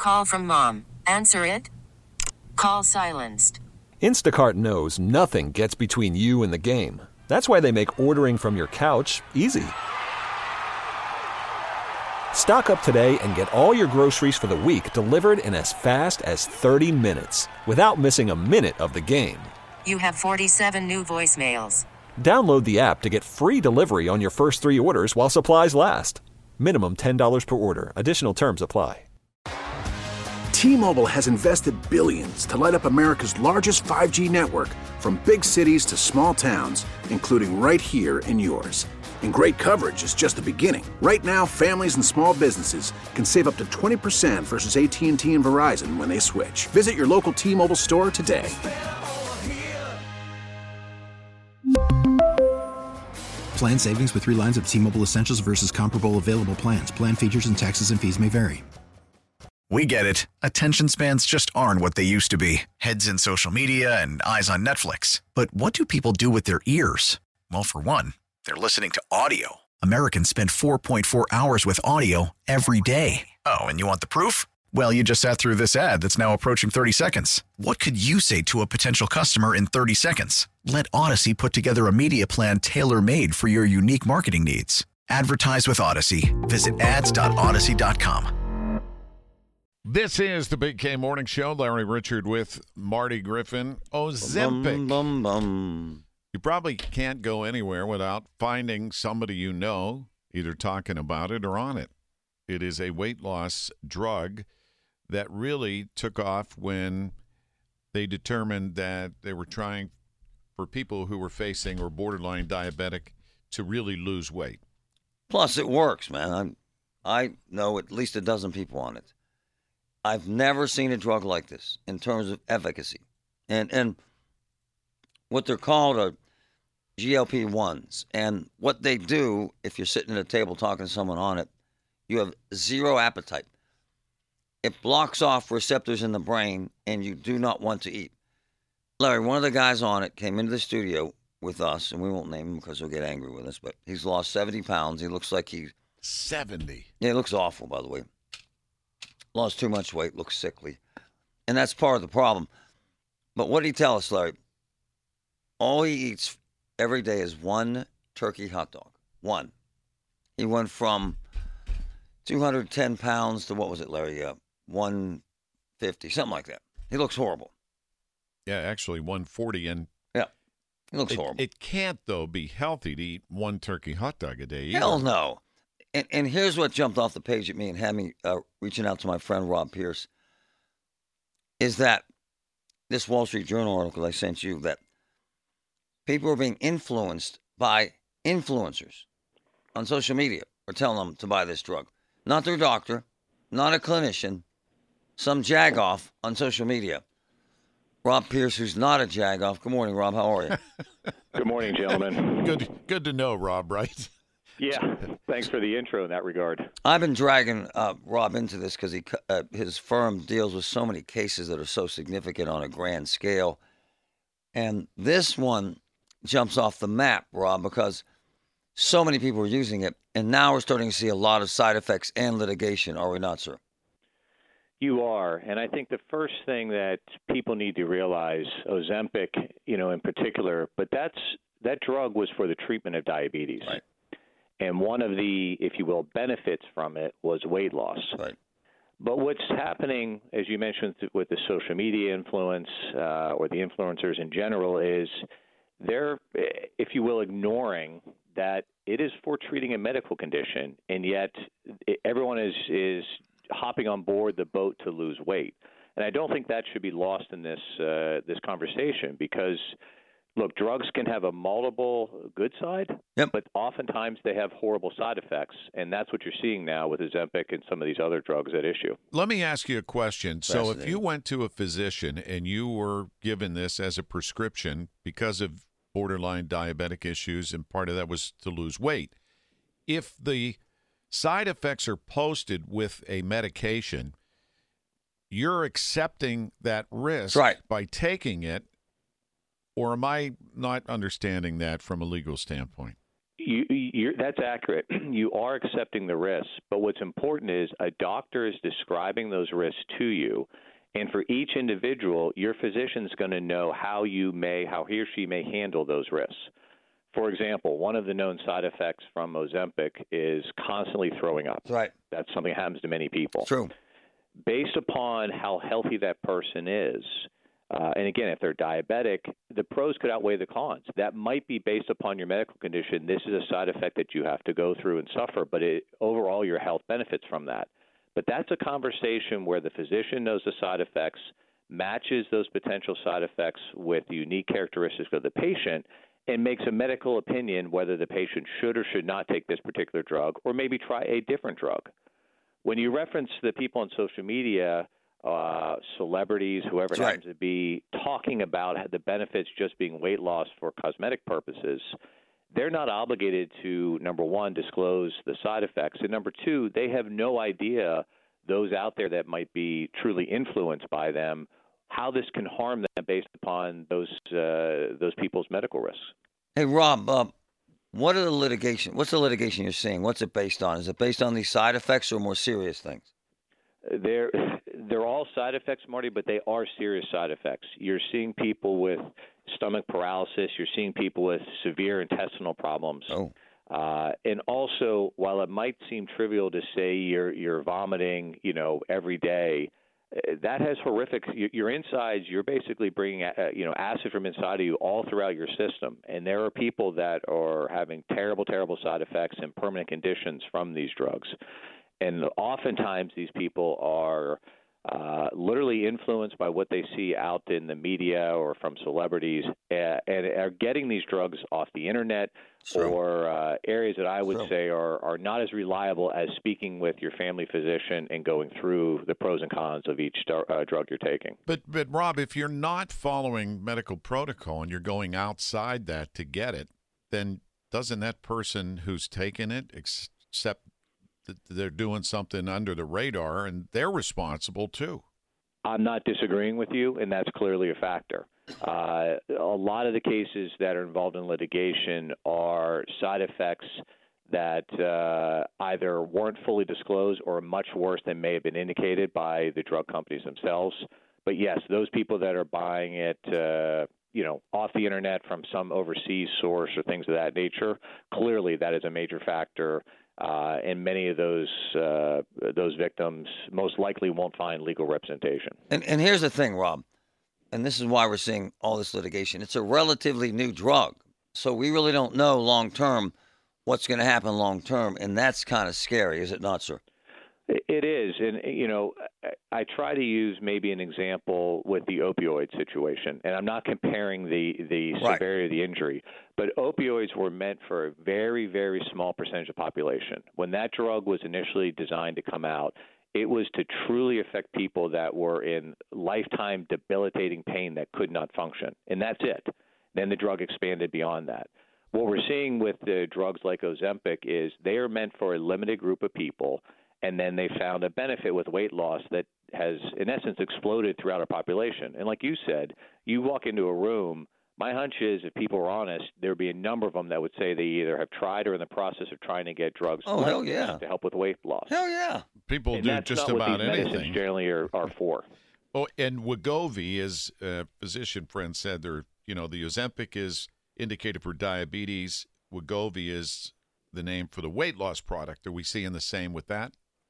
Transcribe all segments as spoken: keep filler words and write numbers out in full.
Call from mom. Answer it. Call silenced. Instacart knows nothing gets between you and the game. That's why they make ordering from your couch easy. Stock up today and get all your groceries for the week delivered in as fast as thirty minutes without missing a minute of the game. You have forty-seven new voicemails. Download the app to get free delivery on your first three orders while supplies last. Minimum ten dollars per order. Additional terms apply. T-Mobile has invested billions to light up America's largest five G network, from big cities to small towns, including right here in yours. And great coverage is just the beginning. Right now, families and small businesses can save up to twenty percent versus A T and T and Verizon when they switch. Visit your local T-Mobile store today. Plan savings with three lines of T-Mobile Essentials versus comparable available plans. Plan features and taxes and fees may vary. We get it. Attention spans just aren't what they used to be. Heads in social media and eyes on Netflix. But what do people do with their ears? Well, for one, they're listening to audio. Americans spend four point four hours with audio every day. Oh, and you want the proof? Well, you just sat through this ad that's now approaching thirty seconds. What could you say to a potential customer in thirty seconds? Let Odyssey put together a media plan tailor-made for your unique marketing needs. Advertise with Odyssey. Visit ads dot odyssey dot com. This is the Big K Morning Show. Larry Richard with Marty Griffin. Ozempic. Bum, bum, bum. You probably can't go anywhere without finding somebody you know, either talking about it or on it. It is a weight loss drug that really took off when they determined that they were trying for people who were facing or borderline diabetic to really lose weight. Plus, it works, man. I'm, I know at least a dozen people on it. I've never seen a drug like this in terms of efficacy. And and what they're called are G L P ones. And what they do, if you're sitting at a table talking to someone on it, you have zero appetite. It blocks off receptors in the brain, and you do not want to eat. Larry, one of the guys on it came into the studio with us, and we won't name him because he'll get angry with us, but he's lost seventy pounds. He looks like he... seventy? Yeah, he looks awful, by the way. Lost too much weight, looks sickly. And that's part of the problem. But what did he tell us, Larry? All he eats every day is one turkey hot dog. One. He went from two hundred ten pounds to, what was it, Larry? Uh, one fifty, something like that. He looks horrible. Yeah, actually one forty. And yeah, he looks it, horrible. It can't, though, be healthy to eat one turkey hot dog a day either. Hell no. And, and here's what jumped off the page at me and had me uh, reaching out to my friend Rob Pierce, is that this Wall Street Journal article I sent you, that people are being influenced by influencers on social media or telling them to buy this drug. Not their doctor, not a clinician, some jagoff on social media. Rob Pierce, who's not a jagoff. Good morning, Rob. How are you? Good morning, gentlemen. Good, good to know, Rob, right? Yeah, thanks for the intro in that regard. I've been dragging uh, Rob into this because he uh, his firm deals with so many cases that are so significant on a grand scale. And this one jumps off the map, Rob, because so many people are using it. And now we're starting to see a lot of side effects and litigation, are we not, sir? You are. And I think the first thing that people need to realize, Ozempic, you know, in particular, but that's that drug was for the treatment of diabetes. Right. And one of the, if you will, benefits from it was weight loss. Right. But what's happening, as you mentioned, with the social media influence uh, or the influencers in general, is they're, if you will, ignoring that it is for treating a medical condition, and yet everyone is is hopping on board the boat to lose weight. And I don't think that should be lost in this uh, this conversation because, look, drugs can have a multiple good side, yep. but oftentimes they have horrible side effects, and that's what you're seeing now with Ozempic and some of these other drugs at issue. Let me ask you a question. So if you went to a physician and you were given this as a prescription because of borderline diabetic issues, and part of that was to lose weight, if the side effects are posted with a medication, you're accepting that risk right. by taking it. Or am I not understanding that from a legal standpoint? You, you're, that's accurate. You are accepting the risks, but what's important is a doctor is describing those risks to you, and for each individual, your physician is going to know how you may, how he or she may handle those risks. For example, one of the known side effects from Ozempic is constantly throwing up. That's right. That's something that happens to many people. True. Based upon how healthy that person is, uh, and again, if they're diabetic, the pros could outweigh the cons. That might be based upon your medical condition. This is a side effect that you have to go through and suffer, but it, overall your health benefits from that. But that's a conversation where the physician knows the side effects, matches those potential side effects with the unique characteristics of the patient, and makes a medical opinion whether the patient should or should not take this particular drug or maybe try a different drug. When you reference the people on social media, uh, celebrities, whoever it That's happens right. to be, talking about the benefits just being weight loss for cosmetic purposes, they're not obligated to, number one, disclose the side effects, and number two, they have no idea, those out there that might be truly influenced by them, how this can harm them based upon those uh, those people's medical risks. Hey, Rob, uh, what are the litigation? What's the litigation you're seeing? What's it based on? Is it based on these side effects or more serious things? They're they're all side effects, Marty, but they are serious side effects. You're seeing people with stomach paralysis. You're seeing people with severe intestinal problems. Oh. Uh, and also, while it might seem trivial to say you're you're vomiting, you know, every day, that has horrific. Your insides, you're basically bringing, uh, you know, acid from inside of you all throughout your system. And there are people that are having terrible, terrible side effects and permanent conditions from these drugs. And oftentimes these people are uh, literally influenced by what they see out in the media or from celebrities, uh, and are getting these drugs off the internet True. or uh, areas that I would True. say are, are not as reliable as speaking with your family physician and going through the pros and cons of each star, uh, drug you're taking. But, but Rob, if you're not following medical protocol and you're going outside that to get it, then doesn't that person who's taken it accept that they're doing something under the radar, and they're responsible too? I'm not disagreeing with you, and that's clearly a factor. Uh, a lot of the cases that are involved in litigation are side effects that uh, either weren't fully disclosed or much worse than may have been indicated by the drug companies themselves. But yes, those people that are buying it, uh, you know, off the internet from some overseas source or things of that nature, clearly that is a major factor. Uh, and many of those uh, those victims most likely won't find legal representation. And and here's the thing, Rob, and this is why we're seeing all this litigation. It's a relatively new drug, so we really don't know long term what's going to happen long term, and that's kind of scary, is it not, sir? It is, and you know, I try to use maybe an example with the opioid situation, and I'm not comparing the the Right. severity of the injury, but opioids were meant for a very, very small percentage of the population. When that drug was initially designed to come out, it was to truly affect people that were in lifetime debilitating pain that could not function, and that's it. Then the drug expanded beyond that. What we're seeing with the drugs like Ozempic is they are meant for a limited group of people, and then they found a benefit with weight loss that has, in essence, exploded throughout our population. And like you said, you walk into a room, my hunch is if people are honest, there would be a number of them that would say they either have tried or in the process of trying to get drugs Oh, like hell this yeah. to help with weight loss. Hell yeah. People And do that's just not what about these medicines anything. generally are, are for. Oh, and Wegovy, as a physician friend said, there, you know, the Ozempic is indicated for diabetes. Wegovy is the name for the weight loss product. Are we seeing the same with that?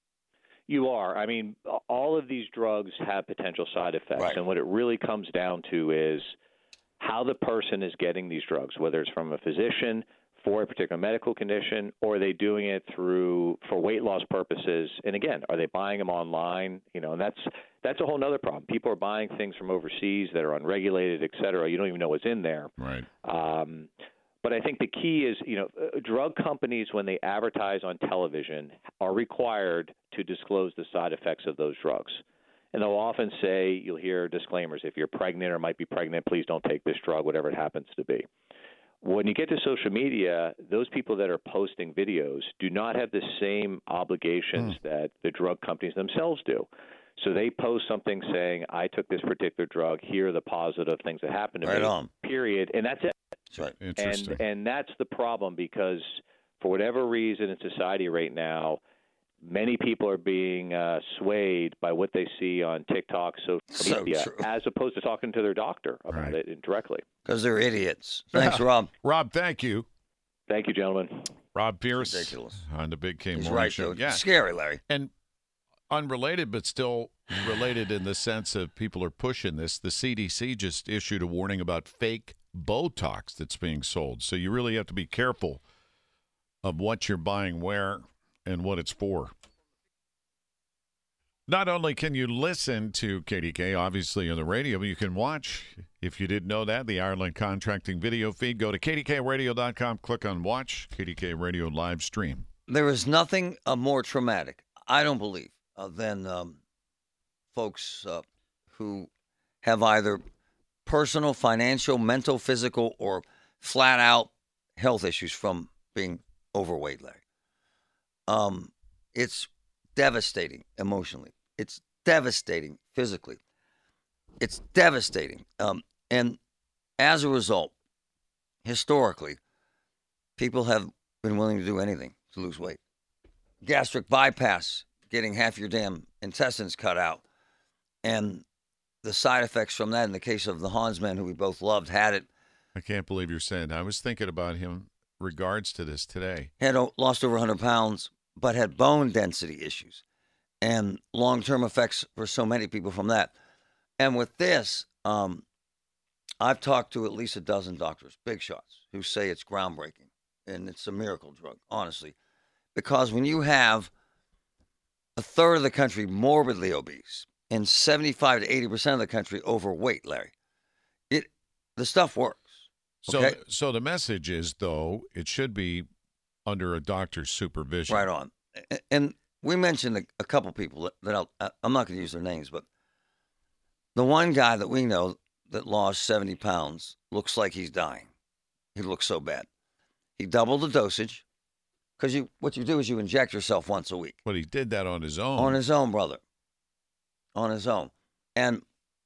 You are. I mean, all of these drugs have potential side effects, Right. and what it really comes down to is how the person is getting these drugs, whether it's from a physician for a particular medical condition, or are they doing it through for weight loss purposes? And again, are they buying them online? You know, and that's that's a whole other problem. People are buying things from overseas that are unregulated, et cetera. You don't even know what's in there. Right. Um, But I think the key is, you know, uh, drug companies, when they advertise on television, are required to disclose the side effects of those drugs. And they'll often say, you'll hear disclaimers, if you're pregnant or might be pregnant, please don't take this drug, whatever it happens to be. When you get to social media, those people that are posting videos do not have the same obligations mm. that the drug companies themselves do. So they post something saying, I took this particular drug, here are the positive things that happened to right me, on. period, and that's it. That's right. Interesting. And and that's the problem, because for whatever reason in society right now, many people are being uh, swayed by what they see on TikTok, social So media, true. as opposed to talking to their doctor about Right. it directly. Because they're idiots. Thanks, Rob. Rob, thank you. Thank you, gentlemen. Rob Pierce Ridiculous. on the Big K He's Morning right, Show. though. Yeah. Scary, Larry. And unrelated, but still related in the sense of people are pushing this. The C D C just issued a warning about fake Botox that's being sold. So you really have to be careful of what you're buying, where, and what it's for. Not only can you listen to K D K, obviously, on the radio, but you can watch, if you didn't know that, the Ireland Contracting video feed. Go to K D K radio dot com, click on Watch, K D K Radio live stream. There is nothing uh, more traumatic, I don't believe, uh, than um, folks uh, who have either personal, financial, mental, physical, or flat-out health issues from being overweight, Larry. Um, it's devastating emotionally. It's devastating physically. It's devastating. Um, and as a result, historically, people have been willing to do anything to lose weight. Gastric bypass, getting half your damn intestines cut out. And the side effects from that, in the case of the Hans man, who we both loved, had it. I can't believe you're saying that. I was thinking about him regards to this today. Had lost over one hundred pounds, but had bone density issues and long-term effects for so many people from that. And with this, um, I've talked to at least a dozen doctors, big shots, who say it's groundbreaking and it's a miracle drug, honestly. Because when you have a third of the country morbidly obese and seventy-five to eighty percent of the country overweight, Larry, it the stuff works. So, Okay? so the message is, though, it should be under a doctor's supervision. Right on. And we mentioned a, a couple people that, that I'll, I'm not going to use their names, but the one guy that we know that lost seventy pounds looks like he's dying. He looks so bad. He doubled the dosage, because you what you do is you inject yourself once a week. But he did that on his own. On his own, brother. On his own. And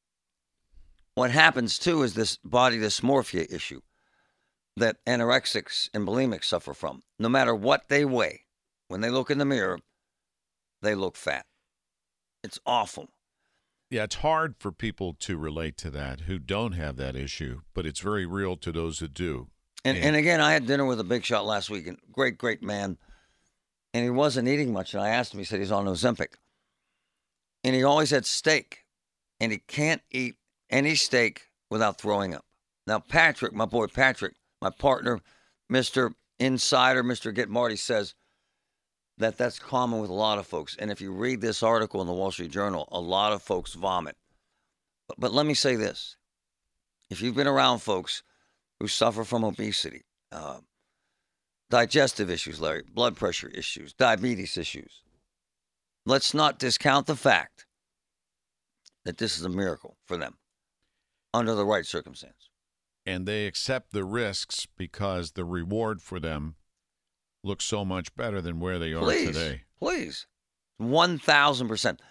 what happens, too, is this body dysmorphia issue that anorexics and bulimics suffer from. No matter what they weigh, when they look in the mirror, they look fat. It's awful. Yeah, it's hard for people to relate to that who don't have that issue, but it's very real to those who do. And, And- and again, I had dinner with a big shot last week, and great, great man. And he wasn't eating much. And I asked him, he said he's on Ozempic. And he always had steak. And he can't eat any steak without throwing up. Now, Patrick, my boy Patrick, my partner, Mister Insider, Mister Get Marty, says that that's common with a lot of folks. And if you read this article in the Wall Street Journal, a lot of folks vomit. But, but let me say this. If you've been around folks who suffer from obesity, uh, digestive issues, Larry, blood pressure issues, diabetes issues, let's not discount the fact that this is a miracle for them under the right circumstance. And they accept the risks because the reward for them looks so much better than where they are Please, today. please, one thousand percent.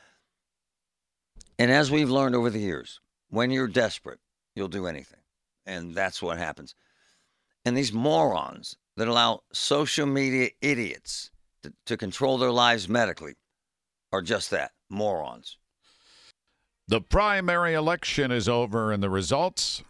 And as we've learned over the years, when you're desperate, you'll do anything. And that's what happens. And these morons that allow social media idiots to, to control their lives medically are just that, morons. The primary election is over, and the results,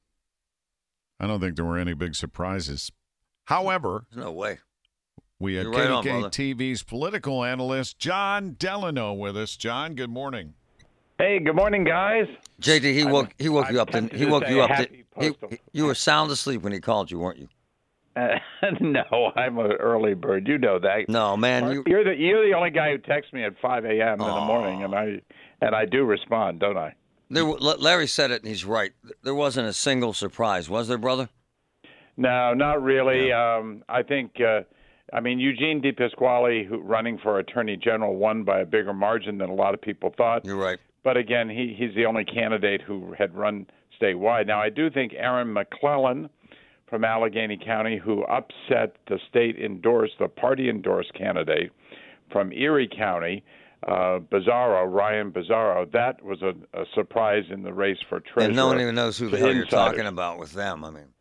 I don't think there were any big surprises. However, There's no way. we had You're right on, K D K brother. T V's political analyst, John Delano, with us. John, good morning. Hey, good morning, guys. J D, he I'm- woke he woke I'm you up. Didn't tempted he? to Woke say you up. happy Did, he, postal. he- you were sound asleep when he called you, weren't you? Uh, no, I'm an early bird. You know that. No, man. You, You're the you're the only guy who texts me at five a.m. in the Aw. morning, and I and I do respond, don't I? there, Larry said it, and he's right. There wasn't a single surprise, was there, brother? No, not really. Um, I think, uh, I mean, Eugene DePasquale, who running for Attorney General, won by a bigger margin than a lot of people thought. You're right. But again, he, he's the only candidate who had run statewide. Now, I do think Aaron McClellan from Allegheny County, who upset the state-endorsed, the party-endorsed candidate from Erie County, uh, Bizarro, Ryan Bizarro, that was a, a surprise in the race for treasurer. And no one even knows who the to hell you're insiders. talking about with them. I mean,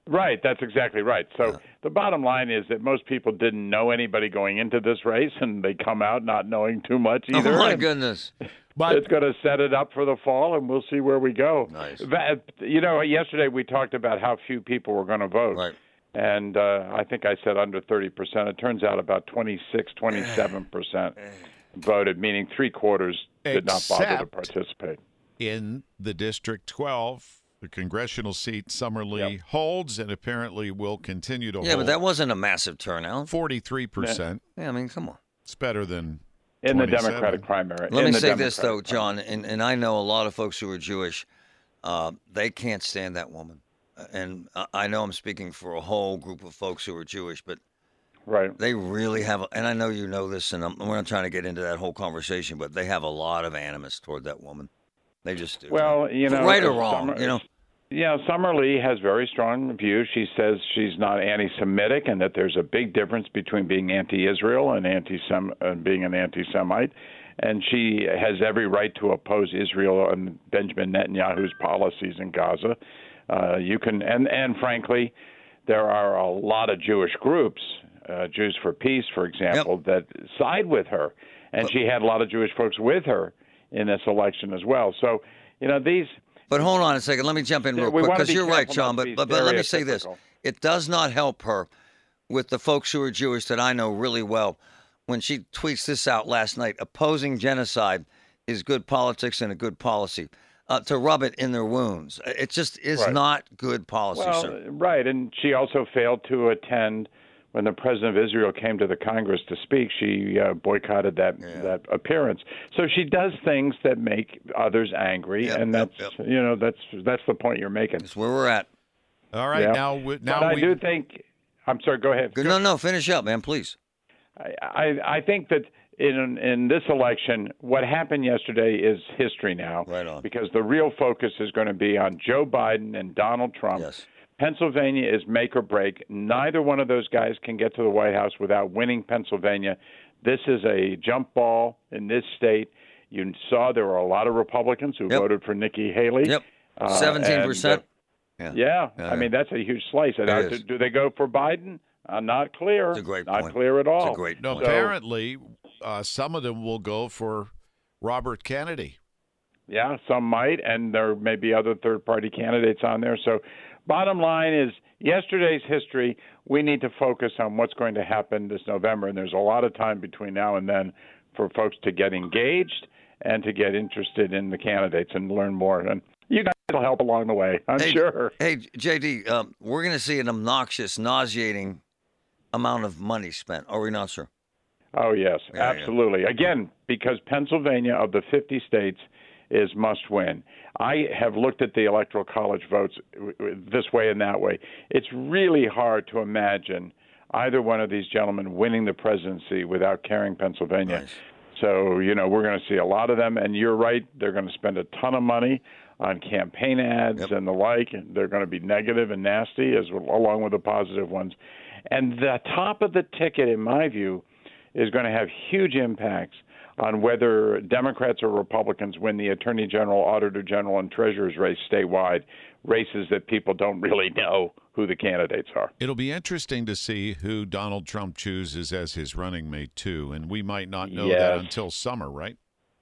Right, that's exactly right. So Yeah. the bottom line is that most people didn't know anybody going into this race, and they come out not knowing too much either. Oh, my and goodness. But it's going to set it up for the fall, and we'll see where we go. Nice. Va- You know, yesterday we talked about how few people were going to vote. Right. And uh, I think I said under thirty percent. It turns out about twenty-six, twenty-seven percent voted, meaning three quarters did not bother to Except- participate. in the District twelve, the congressional seat Summerlee Yep. holds and apparently will continue to Yeah, hold. but that wasn't a massive turnout. forty-three percent. Yeah, I mean, come on. It's better than In the twenty-seven. Democratic primary. Let in me the say this, though, Democratic primary. John, and, and I know a lot of folks who are Jewish, uh, they can't stand that woman. And I- I know I'm speaking for a whole group of folks who are Jewish, but Right. they really have, a, and I know you know this, and I'm, we're not trying to get into that whole conversation, but they have a lot of animus toward that woman. They just do. Well, you know, right or uh, wrong, Summer- you know. Yeah, Summerlee has very strong views. She says she's not anti-Semitic, and that there's a big difference between being anti-Israel and anti-Sem and being an anti-Semite. And she has every right to oppose Israel and Benjamin Netanyahu's policies in Gaza. Uh, you can, and and frankly, there are a lot of Jewish groups, uh, Jews for Peace, for example, that side with her, and she had a lot of Jewish folks with her in this election as well. So, you know, these. But hold on a second. Let me jump in real We quick wanna because be you're right, careful John. not But, to be but but let me say this: stereotypical. it does not help her with the folks who are Jewish that I know really well. When she tweets this out last night, opposing genocide is good politics and a good policy. Uh, to rub it in their wounds, it just is Right. not good policy, Well, sir. right, and she also failed to attend when the president of Israel came to the Congress to speak. She uh, boycotted that Yeah. that appearance. So she does things that make others angry, Yep, and yep, that's yep. you know that's that's the point you're making. That's where we're at. All right, Yeah. now we- now but I we do think. I'm sorry. Go ahead. Good. No, no, finish up, man, please. I, I I think that in in this election, what happened yesterday is history now. Right on. Because the real focus is going to be on Joe Biden and Donald Trump. Yes. Pennsylvania is make or break. Neither one of those guys can get to the White House without winning Pennsylvania. This is a jump ball in this state. You saw there were a lot of Republicans who Yep. voted for Nikki Haley. Yep. Uh, Seventeen and, percent. uh, Yeah. Yeah, I mean, that's a huge slice. And It now, is. do, do they go for Biden? Uh, not clear. It's a great not point. clear at all. It's a great no, point. apparently uh, some of them will go for Robert Kennedy. Yeah, some might, and there may be other third-party candidates on there. So, bottom line is, yesterday's history. We need to focus on what's going to happen this November, and there's a lot of time between now and then for folks to get engaged and to get interested in the candidates and learn more. And you guys will help along the way, I'm hey, sure. Hey, J D, um, we're going to see an obnoxious, nauseating amount of money spent. Are we not, sir? Oh, yes, Yeah, yeah. absolutely. Again, because Pennsylvania, of the fifty states, is must win. I have looked at the Electoral College votes this way and that way. It's really hard to imagine either one of these gentlemen winning the presidency without carrying Pennsylvania. Nice. So, you know, we're going to see a lot of them. And you're right, they're going to spend a ton of money on campaign ads Yep. and the like. And they're going to be negative and nasty, as along with the positive ones. And the top of the ticket, in my view, is going to have huge impacts on whether Democrats or Republicans win the Attorney General, Auditor General, and Treasurer's race statewide, races that people don't really know who the candidates are. It'll be interesting to see who Donald Trump chooses as his running mate, too, and we might not know that Yes. until summer, right?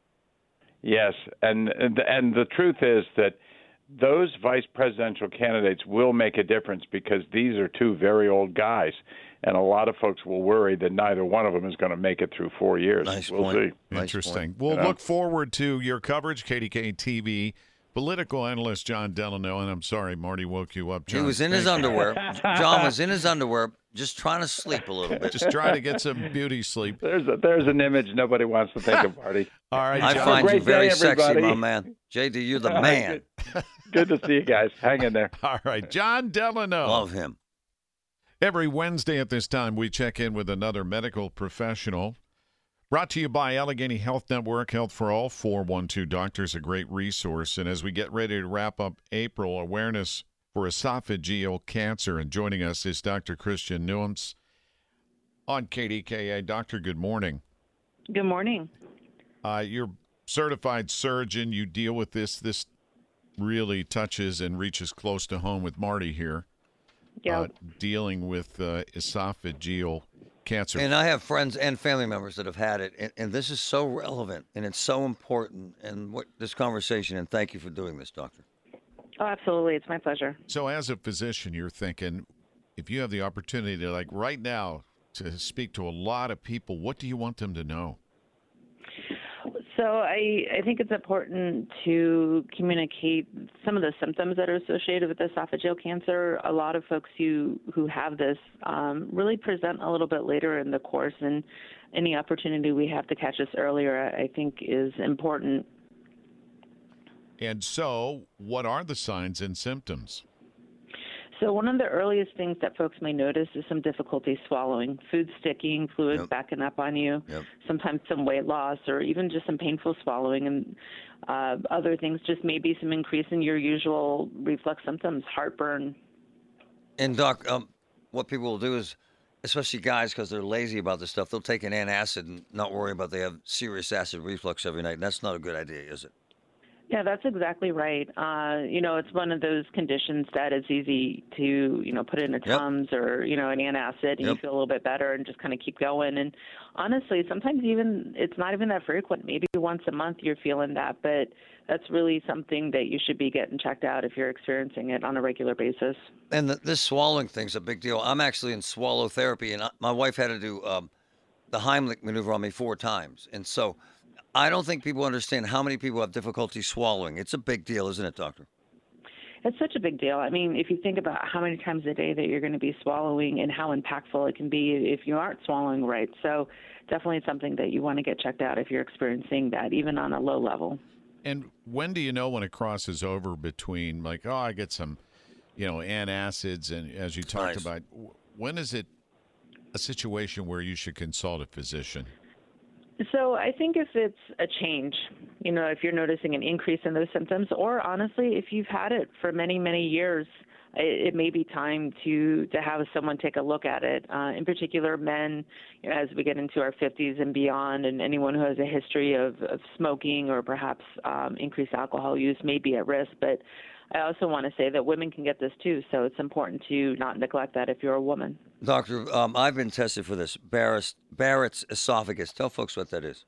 Yes, and and and the truth is that those vice presidential candidates will make a difference because these are two very old guys, and a lot of folks will worry that neither one of them is going to make it through four years. Nice we'll point. see. Nice Interesting. point. We'll You know? look forward to your coverage, K D K T V. Political analyst John Delano, and I'm sorry Marty woke you up, John. He was in his Thank you. underwear. John was in his underwear, just trying to sleep a little bit. Just trying to get some beauty sleep. There's a, there's an image nobody wants to think of, Marty. All right, I John. find you Great very day, sexy, everybody. my man. J D, you're the man. Good to see you guys. Hang in there. All right, John Delano. Love him. Every Wednesday at this time, we check in with another medical professional. Brought to you by Allegheny Health Network, Health for All, four one two Doctors, a great resource. And as we get ready to wrap up April, awareness for esophageal cancer. And joining us is Doctor Christian Nuance on K D K A. Doctor, good morning. Good morning. Uh, you're certified surgeon. You deal with this. This really touches and reaches close to home with Marty here. Yeah. uh, dealing with uh, esophageal cancer. And I have friends and family members that have had it, and, and this is so relevant, and it's so important, and what this conversation, and thank you for doing this, Doctor. Oh, absolutely. It's my pleasure. So as a physician, you're thinking, if you have the opportunity to, like right now, to speak to a lot of people, what do you want them to know? So I, I think it's important to communicate some of the symptoms that are associated with esophageal cancer. A lot of folks who, who have this um, really present a little bit later in the course, and any opportunity we have to catch this earlier, I think, is important. And so, what are the signs and symptoms? So one of the earliest things that folks may notice is some difficulty swallowing, food sticking, fluids Yep. backing up on you, Yep. sometimes some weight loss, or even just some painful swallowing. And uh, other things just maybe some increase in your usual reflux symptoms, heartburn. And, Doc, um, what people will do is, especially guys, because they're lazy about this stuff, they'll take an antacid and not worry about they have serious acid reflux every night, and that's not a good idea, is it? Yeah, that's exactly right. Uh, you know, it's one of those conditions that is easy to, you know, put in a Yep. Tums or, you know, an antacid, and you Yep. feel a little bit better and just kind of keep going. And honestly, sometimes even it's not even that frequent. Maybe once a month you're feeling that, but that's really something that you should be getting checked out if you're experiencing it on a regular basis. And the, this swallowing thing's a big deal. I'm actually in swallow therapy, and I, my wife had to do um, the Heimlich maneuver on me four times. And so I don't think people understand how many people have difficulty swallowing. It's a big deal, isn't it, Doctor? It's such a big deal. I mean, if you think about how many times a day that you're going to be swallowing and how impactful it can be if you aren't swallowing right. So definitely something that you want to get checked out if you're experiencing that, even on a low level. And when do you know when it crosses over between, like, oh, I get some, you know, antacids, and as you talked Nice. about, w- when is it a situation where you should consult a physician? So I think if it's a change, you know, if you're noticing an increase in those symptoms, or honestly, if you've had it for many, many years, it, it may be time to, to have someone take a look at it. Uh, in particular, men, you know, as we get into our fifties and beyond, and anyone who has a history of, of smoking or perhaps um, increased alcohol use may be at risk. But I also want to say that women can get this too, so it's important to not neglect that if you're a woman. Doctor, um, I've been tested for this, Barrett's, Barrett's esophagus. Tell folks what that is.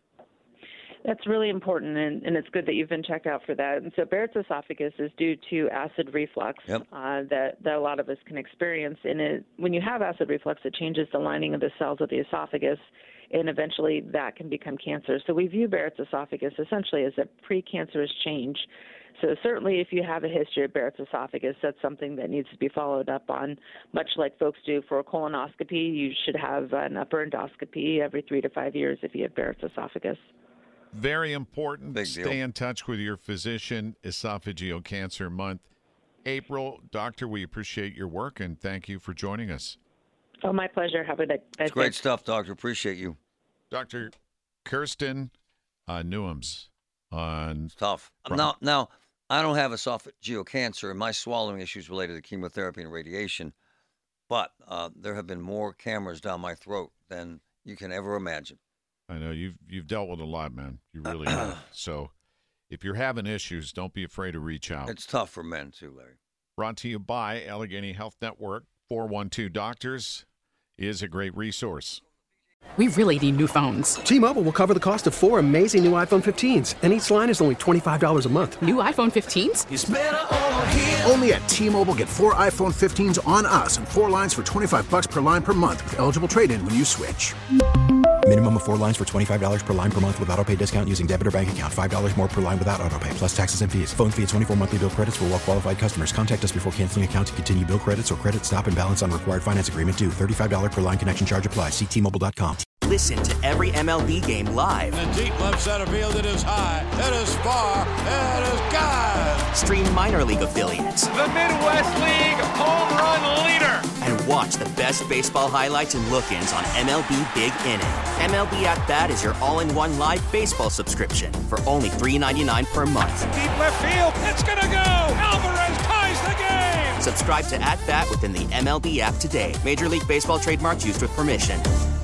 That's really important, and, and it's good that you've been checked out for that. And so Barrett's esophagus is due to acid reflux Yep. uh, that, that a lot of us can experience. And it, when you have acid reflux, it changes the lining of the cells of the esophagus, and eventually that can become cancer. So we view Barrett's esophagus essentially as a precancerous change. So certainly if you have a history of Barrett's esophagus, that's something that needs to be followed up on. Much like folks do for a colonoscopy, you should have an upper endoscopy every three to five years if you have Barrett's esophagus. Very important. Big Stay deal. in touch with your physician. Esophageal Cancer Month. April, Doctor, we appreciate your work, and thank you for joining us. Oh, my pleasure. Have a nice day. It's great stuff, Doctor. Appreciate you. Doctor Kirsten uh, Newhams on It's tough. Right. Now, now, I don't have esophageal cancer, and my swallowing issues related to chemotherapy and radiation, but uh, there have been more cameras down my throat than you can ever imagine. I know you've you've dealt with a lot, man. You really have. So if you're having issues, don't be afraid to reach out. It's tough for men, too, Larry. Brought to you by Allegheny Health Network. four one two Doctors is a great resource. We really need new phones. T-Mobile will cover the cost of four amazing new iPhone fifteens, and each line is only twenty-five dollars a month. New iPhone fifteens? It's better over here. Only at T-Mobile, get four iPhone fifteens on us and four lines for twenty-five bucks per line per month with eligible trade-in when you switch. Minimum of four lines for twenty-five dollars per line per month with autopay discount using debit or bank account. five dollars more per line without autopay, plus taxes and fees. Phone fee at twenty-four monthly bill credits for well-qualified customers. Contact us before canceling account to continue bill credits or credit stop and balance on required finance agreement due. thirty-five dollars per line connection charge applies. See T Mobile dot com. Listen to every M L B game live. In the deep left center field, it is high, it is far, it is gone. Stream minor league affiliates. The Midwest League home run leader. And watch the best baseball highlights and look-ins on M L B Big Inning. M L B At Bat is your all-in-one live baseball subscription for only three dollars and ninety-nine cents per month. Deep left field, it's gonna go. Alvarez ties the game. Subscribe to At Bat within the M L B app today. Major League Baseball trademarks used with permission.